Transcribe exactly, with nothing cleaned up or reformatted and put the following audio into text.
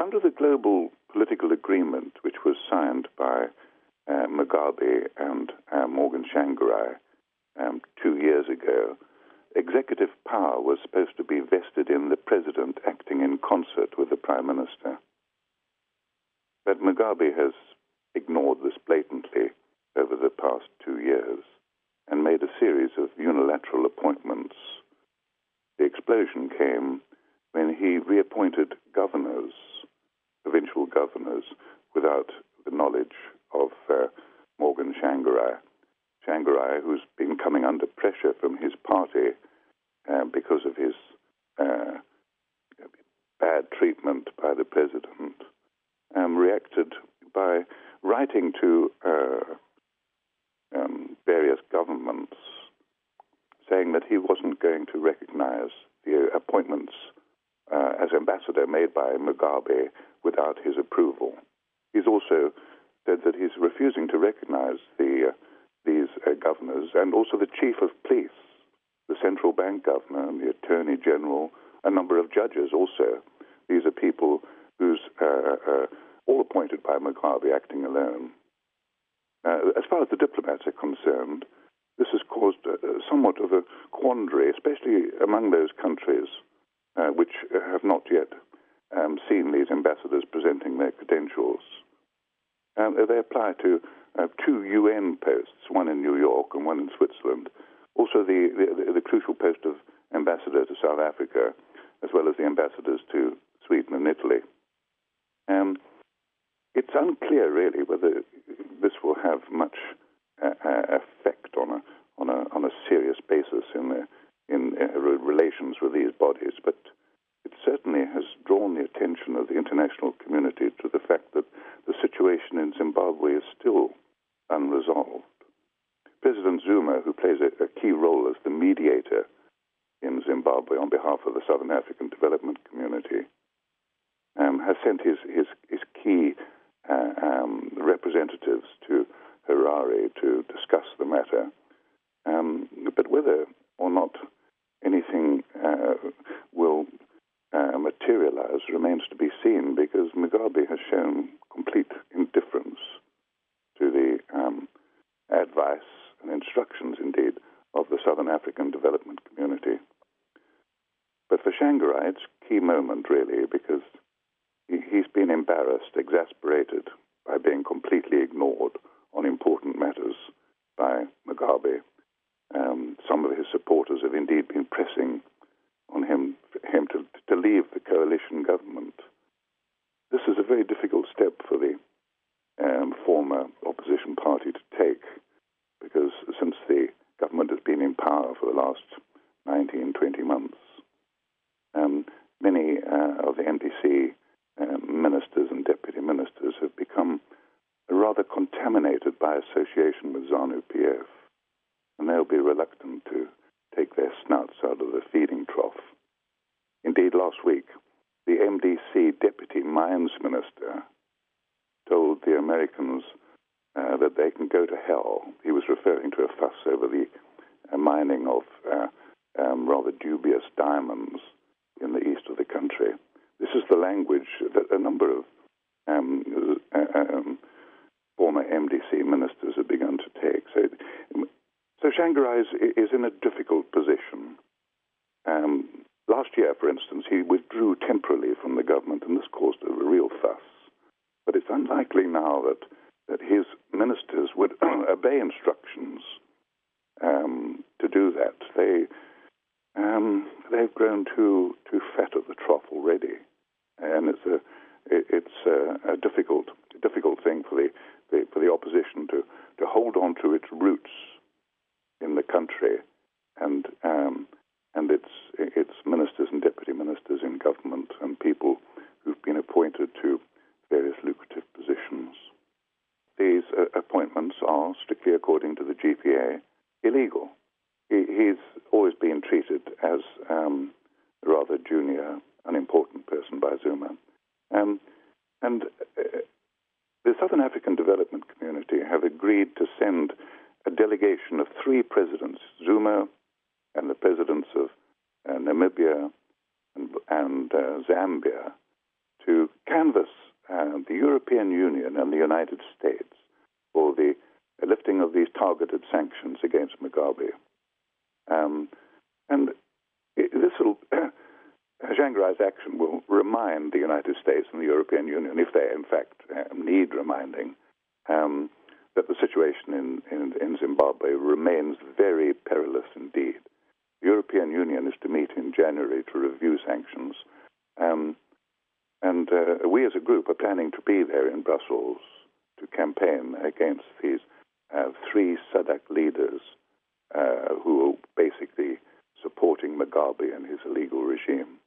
under the global political agreement, which was signed by uh, Mugabe and uh, Morgan Tsvangirai um, two years ago, executive power was supposed to be vested in the president acting in concert with the prime minister. But Mugabe has ignored this blatantly over the past two years and made a series of unilateral appointments. The explosion came when he reappointed governors, provincial governors, without the knowledge of uh, Morgan Tsvangirai. Tsvangirai, who's been coming under pressure from his party uh, because of his uh, bad treatment by the president, um, reacted by writing to uh, um, various governments saying that he wasn't going to recognize the appointments uh, as ambassador made by Mugabe without his approval. He's also said that he's refusing to recognize the, uh, these uh, governors and also the chief of police, the central bank governor, and the attorney general, a number of judges also. These are people who's uh, uh, all appointed by Mugabe, acting alone. Uh, as far as the diplomats are concerned, this has caused uh, somewhat of a quandary, especially among those countries uh, which have not yet um, seen these ambassadors presenting their credentials. Um, they apply to uh, two U N posts, one in New York and one in Switzerland. Also the, the, the crucial post of ambassador to South Africa, as well as the ambassadors to Sweden and Italy. Um, it's unclear, really, whether this will have much uh, effect on a on a on a serious basis in the, in uh, relations with these bodies, but it certainly has drawn the attention of the international community to the fact that the situation in Zimbabwe is still unresolved. President Zuma, who plays a, a key role as the mediator in Zimbabwe on behalf of the Southern African Development Community, um, has sent his, his, his key uh, um, representatives to Harare to discuss the matter. Um, but whether or not anything uh, will uh, materialize remains to be seen, because Mugabe has shown complete indifference to the um, advice and instructions, indeed, of the Southern African Development Community. But for Tsvangirai, it's a key moment, really, because he, he's been embarrassed, exasperated by being completely ignored on important matters by Mugabe. Um, some of his supporters have indeed been pressing on him, him to, to leave the coalition government. This is a very difficult step for the um, former opposition party to take, because since the government has been in power for the last nineteen, twenty months, um, many uh, of the M D C um, ministers and deputy ministers have become rather contaminated by association with ZANU-P F, and they'll be reluctant to take their snouts out of the feeding trough. Indeed, last week, the M D C deputy mines minister told the Americans uh, that they can go to hell. He was referring to a fuss over the uh, mining of uh, um, rather dubious diamonds in the east of the country. This is the language that a number of um, uh, um, former M D C ministers have begun to take. So, so Tsvangirai is, is in a difficult position. Um, last year, for instance, he withdrew temporarily from the government, and this caused a real fuss. But it's unlikely now that, that his ministers would obey instructions um, to do that. They, um, they've grown too too fat at the trough already, and it's a it, it's a, a difficult difficult thing for the, the for the opposition to, to hold on to its roots in the country, and um, and its its ministers and deputy ministers in government and people who've been appointed to various lucrative positions. These uh, appointments are, strictly according to the G P A, illegal. He, he's always been treated as um, a rather junior, unimportant person by Zuma. Um, and uh, the Southern African Development Community have agreed to send a delegation of three presidents, Zuma and the presidents of uh, Namibia and, and uh, Zambia, to Canada canvass uh, the European Union and the United States for the lifting of these targeted sanctions against Mugabe. Um, and it, this will, Tsvangirai's action will remind the United States and the European Union, if they in fact uh, need reminding, um, that the situation in, in, in Zimbabwe remains very perilous indeed. The European Union is to meet in January to review sanctions, um, and uh, we as a group are planning to be there in Brussels to campaign against these uh, three SADC leaders uh, who are basically supporting Mugabe and his illegal regime.